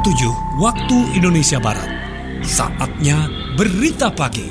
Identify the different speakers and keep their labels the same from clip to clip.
Speaker 1: 7 waktu Indonesia Barat. Saatnya Berita Pagi.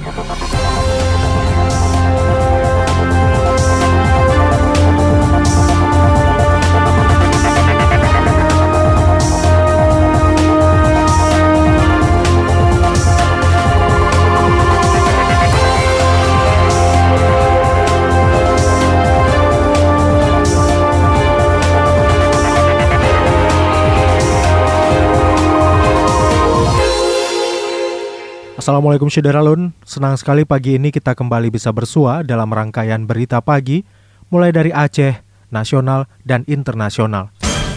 Speaker 2: Assalamualaikum Syederalun, senang sekali pagi ini kita kembali bisa bersua dalam rangkaian Berita Pagi, mulai dari Aceh, nasional, dan internasional.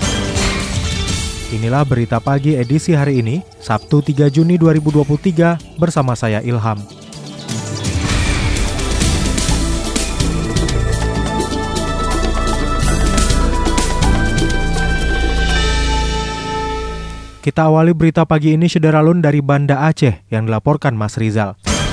Speaker 2: Inilah Berita Pagi edisi hari ini, Sabtu 3 Juni 2023, bersama saya Ilham. Kita awali berita pagi ini Syederalun dari Banda Aceh yang dilaporkan Mas Rizal.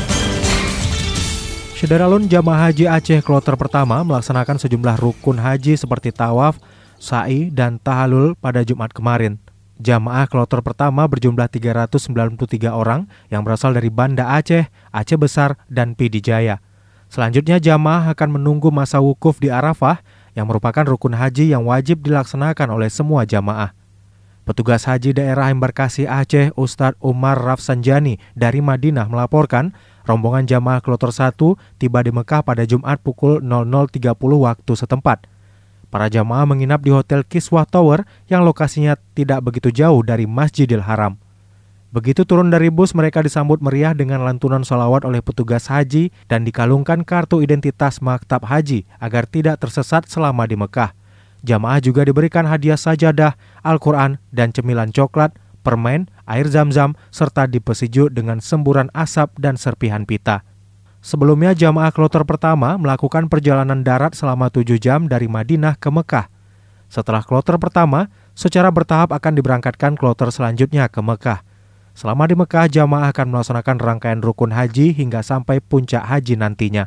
Speaker 2: Syederalun, jamaah haji Aceh kloter pertama melaksanakan sejumlah rukun haji seperti tawaf, sa'i, dan tahalul pada Jumat kemarin. Jamaah kloter pertama berjumlah 393 orang yang berasal dari Banda Aceh, Aceh Besar, dan Pidi Jaya. Selanjutnya jamaah akan menunggu masa wukuf di Arafah yang merupakan rukun haji yang wajib dilaksanakan oleh semua jamaah. Petugas Haji Daerah Embarkasi Aceh Ustadz Umar Rafsanjani dari Madinah melaporkan rombongan jamaah kloter 1 tiba di Mekah pada Jumat pukul 00.30 waktu setempat. Para jamaah menginap di Hotel Kiswah Tower yang lokasinya tidak begitu jauh dari Masjidil Haram. Begitu turun dari bus, mereka disambut meriah dengan lantunan sholawat oleh petugas haji dan dikalungkan kartu identitas maktab haji agar tidak tersesat selama di Mekah. Jamaah juga diberikan hadiah sajadah, Al-Quran, dan cemilan coklat, permen, air zam-zam, serta dipesiju dengan semburan asap dan serpihan pita. Sebelumnya, jamaah kloter pertama melakukan perjalanan darat selama 7 jam dari Madinah ke Mekah. Setelah kloter pertama, secara bertahap akan diberangkatkan kloter selanjutnya ke Mekah. Selama di Mekah, jamaah akan melaksanakan rangkaian rukun haji hingga sampai puncak haji nantinya.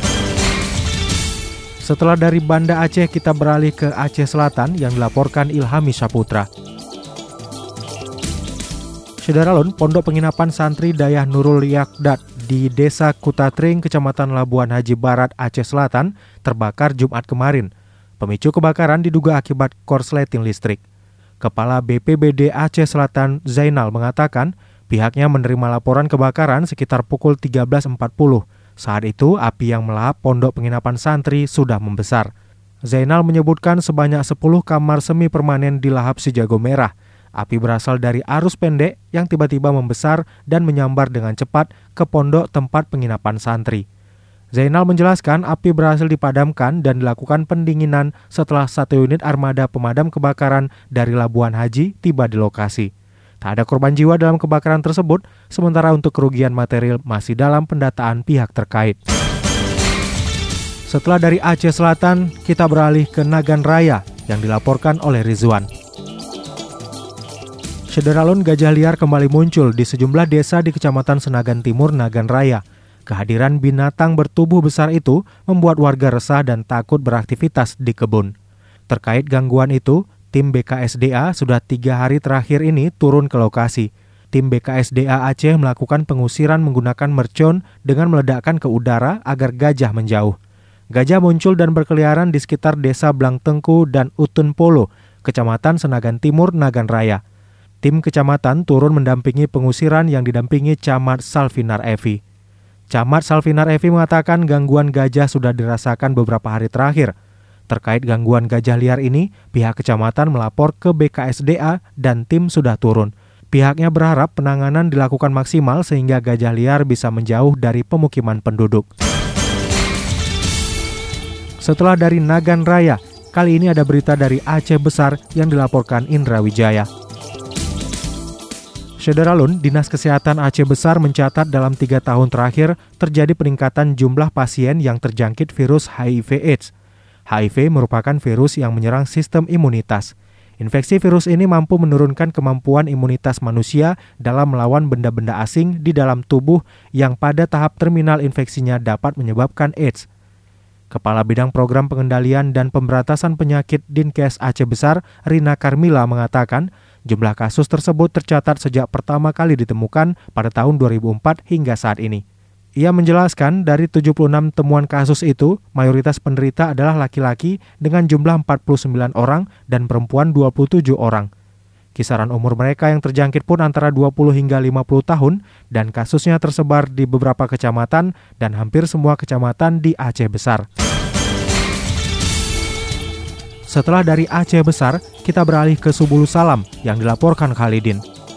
Speaker 2: Setelah dari Banda Aceh, kita beralih ke Aceh Selatan yang dilaporkan Ilhami Saputra. Syederalun, pondok penginapan santri Dayah Nurul Yakdat di Desa Kutatring, Kecamatan Labuan Haji Barat, Aceh Selatan, terbakar Jumat kemarin. Pemicu kebakaran diduga akibat korsleting listrik. Kepala BPBD Aceh Selatan Zainal mengatakan pihaknya menerima laporan kebakaran sekitar pukul 13.40. Saat itu, api yang melahap pondok penginapan santri sudah membesar. Zainal menyebutkan sebanyak 10 kamar semi permanen dilahap si jago merah. Api berasal dari arus pendek yang tiba-tiba membesar dan menyambar dengan cepat ke pondok tempat penginapan santri. Zainal menjelaskan api berhasil dipadamkan dan dilakukan pendinginan setelah 1 unit armada pemadam kebakaran dari Labuan Haji tiba di lokasi. Tak ada korban jiwa dalam kebakaran tersebut, sementara untuk kerugian material masih dalam pendataan pihak terkait. Setelah dari Aceh Selatan, kita beralih ke Nagan Raya yang dilaporkan oleh Rizwan. Syederalun, gajah liar kembali muncul di sejumlah desa di Kecamatan Senagan Timur, Nagan Raya. Kehadiran binatang bertubuh besar itu membuat warga resah dan takut beraktivitas di kebun. Terkait gangguan itu, tim BKSDA sudah 3 hari terakhir ini turun ke lokasi. Tim BKSDA Aceh melakukan pengusiran menggunakan mercon dengan meledakkan ke udara agar gajah menjauh. Gajah muncul dan berkeliaran di sekitar desa Blangtengku dan Utun Polo, Kecamatan Senagan Timur, Nagan Raya. Tim kecamatan turun mendampingi pengusiran yang didampingi Camat Salvinar Evi. Camat Salvinar Evi mengatakan gangguan gajah sudah dirasakan beberapa hari terakhir. Terkait gangguan gajah liar ini, pihak kecamatan melapor ke BKSDA dan tim sudah turun. Pihaknya berharap penanganan dilakukan maksimal sehingga gajah liar bisa menjauh dari pemukiman penduduk. Setelah dari Nagan Raya, kali ini ada berita dari Aceh Besar yang dilaporkan Indra Wijaya. Syederalun, Dinas Kesehatan Aceh Besar mencatat dalam 3 tahun terakhir terjadi peningkatan jumlah pasien yang terjangkit virus HIV/AIDS. HIV merupakan virus yang menyerang sistem imunitas. Infeksi virus ini mampu menurunkan kemampuan imunitas manusia dalam melawan benda-benda asing di dalam tubuh yang pada tahap terminal infeksinya dapat menyebabkan AIDS. Kepala Bidang Program Pengendalian dan Pemberantasan Penyakit Dinkes Aceh Besar, Rina Karmila mengatakan, Jumlah kasus tersebut tercatat sejak pertama kali ditemukan pada tahun 2004 hingga saat ini. Ia menjelaskan dari 76 temuan kasus itu, mayoritas penderita adalah laki-laki dengan jumlah 49 orang dan perempuan 27 orang. Kisaran umur mereka yang terjangkit pun antara 20 hingga 50 tahun dan kasusnya tersebar di beberapa kecamatan dan hampir semua kecamatan di Aceh Besar. Setelah dari Aceh Besar, kita beralih ke Subulu Salam yang dilaporkan Khalidin.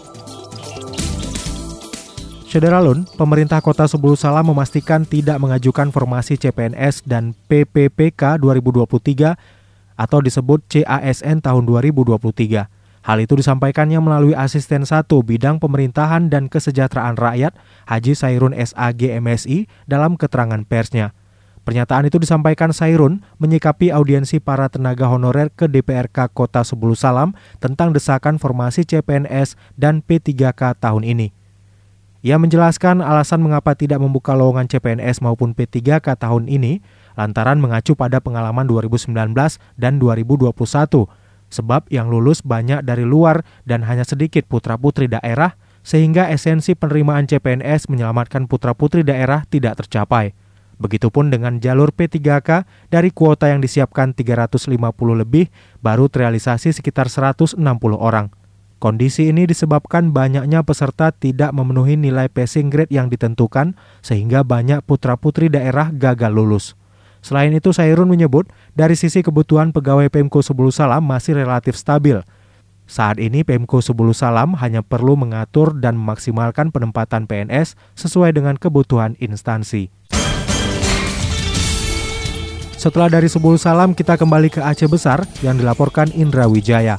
Speaker 2: Syederalun, pemerintah Kota Subulu Salam memastikan tidak mengajukan formasi CPNS dan PPPK 2023 atau disebut CASN tahun 2023. Hal itu disampaikannya melalui Asisten 1 Bidang Pemerintahan dan Kesejahteraan Rakyat Haji Sairun SAG MSI dalam keterangan persnya. Pernyataan itu disampaikan Sairun menyikapi audiensi para tenaga honorer ke DPRK Kota Subulu Salam tentang desakan formasi CPNS dan P3K tahun ini. Ia menjelaskan alasan mengapa tidak membuka lowongan CPNS maupun P3K tahun ini lantaran mengacu pada pengalaman 2019 dan 2021. Sebab yang lulus banyak dari luar dan hanya sedikit putra-putri daerah, sehingga esensi penerimaan CPNS menyelamatkan putra-putri daerah tidak tercapai. Begitupun dengan jalur P3K, dari kuota yang disiapkan 350 lebih, baru terrealisasi sekitar 160 orang. Kondisi ini disebabkan banyaknya peserta tidak memenuhi nilai passing grade yang ditentukan, sehingga banyak putra-putri daerah gagal lulus. Selain itu, Sairun menyebut dari sisi kebutuhan pegawai Pemko Subulu Salam masih relatif stabil. Saat ini Pemko Subulu Salam hanya perlu mengatur dan memaksimalkan penempatan PNS sesuai dengan kebutuhan instansi. Setelah dari Subulu Salam, kita kembali ke Aceh Besar yang dilaporkan Indra Wijaya.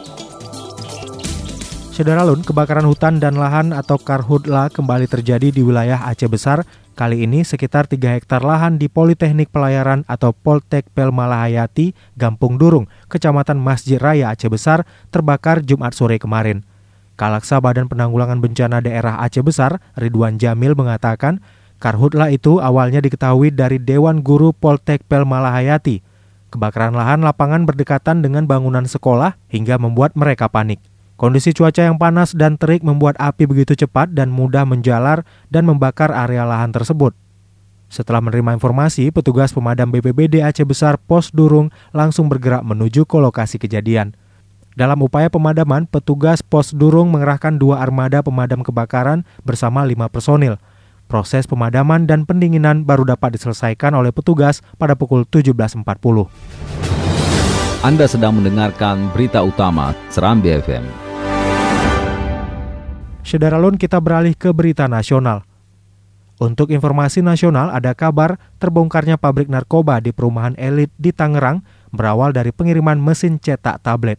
Speaker 2: Syederalun, kebakaran hutan dan lahan atau karhutla kembali terjadi di wilayah Aceh Besar. Kali ini sekitar 3 hektar lahan di Politeknik Pelayaran atau Poltek Pelmalahayati, Gampung Durung, Kecamatan Masjid Raya Aceh Besar terbakar Jumat sore kemarin. Kalaksa Badan Penanggulangan Bencana Daerah Aceh Besar, Ridwan Jamil mengatakan, karhutla itu awalnya diketahui dari Dewan Guru Poltek Pelmalahayati. Kebakaran lahan lapangan berdekatan dengan bangunan sekolah hingga membuat mereka panik. Kondisi cuaca yang panas dan terik membuat api begitu cepat dan mudah menjalar dan membakar area lahan tersebut. Setelah menerima informasi, petugas pemadam BPBD Aceh Besar Pos Durung langsung bergerak menuju ke lokasi kejadian. Dalam upaya pemadaman, petugas Pos Durung mengerahkan 2 armada pemadam kebakaran bersama 5 personil. Proses pemadaman dan pendinginan baru dapat diselesaikan oleh petugas pada pukul 17.40.
Speaker 3: Anda sedang mendengarkan berita utama Serambi FM.
Speaker 2: Syederalun, kita beralih ke berita nasional. Untuk informasi nasional, ada kabar terbongkarnya pabrik narkoba di perumahan elit di Tangerang berawal dari pengiriman mesin cetak tablet.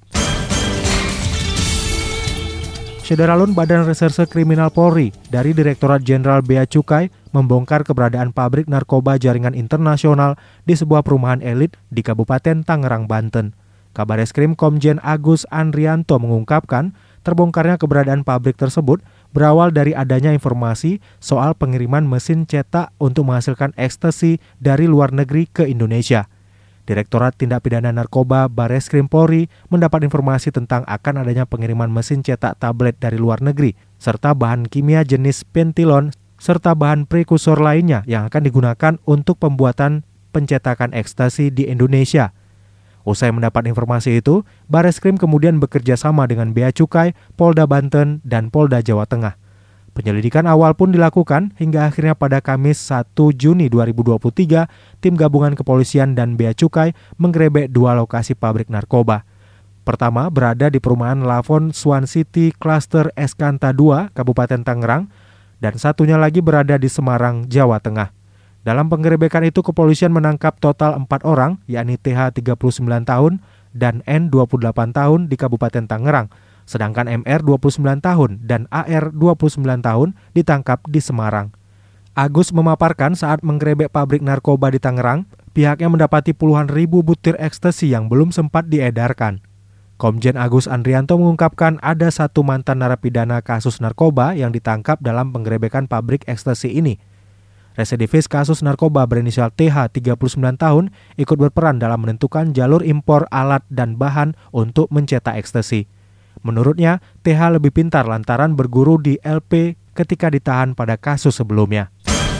Speaker 2: Syederalun, Badan Reserse Kriminal Polri dari Direktorat Jenderal Bea Cukai membongkar keberadaan pabrik narkoba jaringan internasional di sebuah perumahan elit di Kabupaten Tangerang, Banten. Kabareskrim Komjen Agus Andrianto mengungkapkan, terbongkarnya keberadaan pabrik tersebut berawal dari adanya informasi soal pengiriman mesin cetak untuk menghasilkan ekstasi dari luar negeri ke Indonesia. Direktorat Tindak Pidana Narkoba Bareskrim Polri mendapat informasi tentang akan adanya pengiriman mesin cetak tablet dari luar negeri, serta bahan kimia jenis pentilon, serta bahan prekursor lainnya yang akan digunakan untuk pembuatan pencetakan ekstasi di Indonesia. Usai mendapat informasi itu, Bareskrim kemudian bekerja sama dengan Bea Cukai, Polda Banten, dan Polda Jawa Tengah. Penyelidikan awal pun dilakukan hingga akhirnya pada Kamis 1 Juni 2023, tim gabungan kepolisian dan Bea Cukai menggerebek 2 lokasi pabrik narkoba. Pertama berada di perumahan Lavon Swan City Cluster Eskanta 2, Kabupaten Tangerang, dan satunya lagi berada di Semarang, Jawa Tengah. Dalam penggerebekan itu, kepolisian menangkap total 4 orang, yakni TH 39 tahun dan N 28 tahun di Kabupaten Tangerang, sedangkan MR 29 tahun dan AR 29 tahun ditangkap di Semarang. Agus memaparkan saat menggerebek pabrik narkoba di Tangerang, pihaknya mendapati puluhan ribu butir ekstasi yang belum sempat diedarkan. Komjen Agus Andrianto mengungkapkan ada 1 mantan narapidana kasus narkoba yang ditangkap dalam penggerebekan pabrik ekstasi ini. Residivis kasus narkoba berinisial TH 39 tahun ikut berperan dalam menentukan jalur impor alat dan bahan untuk mencetak ekstasi. Menurutnya, TH lebih pintar lantaran berguru di LP ketika ditahan pada kasus sebelumnya.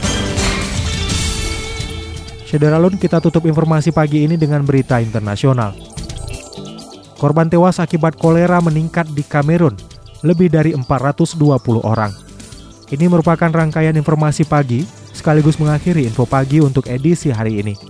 Speaker 2: Saudara-lun, kita tutup informasi pagi ini dengan berita internasional. Korban tewas akibat kolera meningkat di Kamerun, lebih dari 420 orang. Ini merupakan rangkaian informasi pagi, sekaligus mengakhiri info pagi untuk edisi hari ini.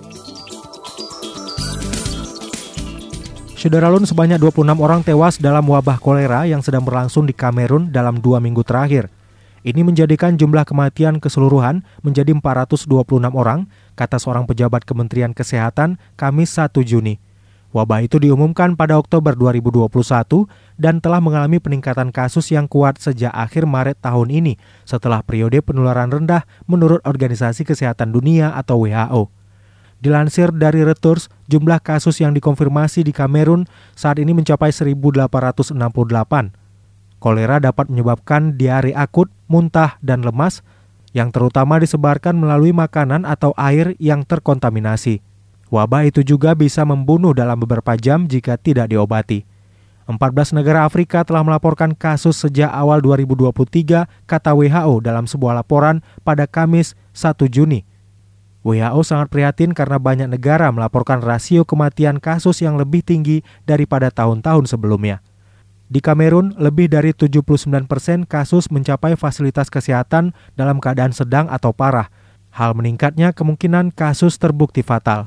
Speaker 2: Saudara-lun, sebanyak 26 orang tewas dalam wabah kolera yang sedang berlangsung di Kamerun dalam 2 minggu terakhir. Ini menjadikan jumlah kematian keseluruhan menjadi 426 orang, kata seorang pejabat Kementerian Kesehatan Kamis 1 Juni. Wabah itu diumumkan pada Oktober 2021 dan telah mengalami peningkatan kasus yang kuat sejak akhir Maret tahun ini setelah periode penularan rendah menurut Organisasi Kesehatan Dunia atau WHO. Dilansir dari Reuters, jumlah kasus yang dikonfirmasi di Kamerun saat ini mencapai 1.868. Kolera dapat menyebabkan diare akut, muntah, dan lemas yang terutama disebarkan melalui makanan atau air yang terkontaminasi. Wabah itu juga bisa membunuh dalam beberapa jam jika tidak diobati. 14 negara Afrika telah melaporkan kasus sejak awal 2023, kata WHO dalam sebuah laporan pada Kamis 1 Juni. WHO sangat prihatin karena banyak negara melaporkan rasio kematian kasus yang lebih tinggi daripada tahun-tahun sebelumnya. Di Kamerun, lebih dari 79% kasus mencapai fasilitas kesehatan dalam keadaan sedang atau parah. Hal meningkatnya kemungkinan kasus terbukti fatal.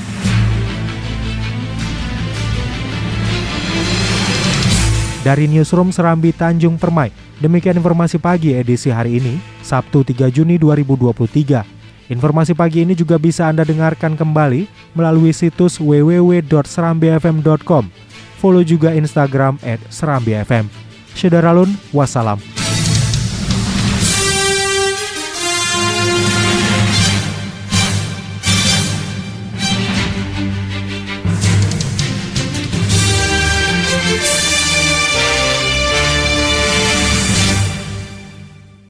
Speaker 2: Dari Newsroom Serambi Tanjung Permai, demikian informasi pagi edisi hari ini, Sabtu 3 Juni 2023. Informasi pagi ini juga bisa Anda dengarkan kembali melalui situs www.serambifm.com. Follow juga Instagram @serambifm. Saudara Lun, wassalam.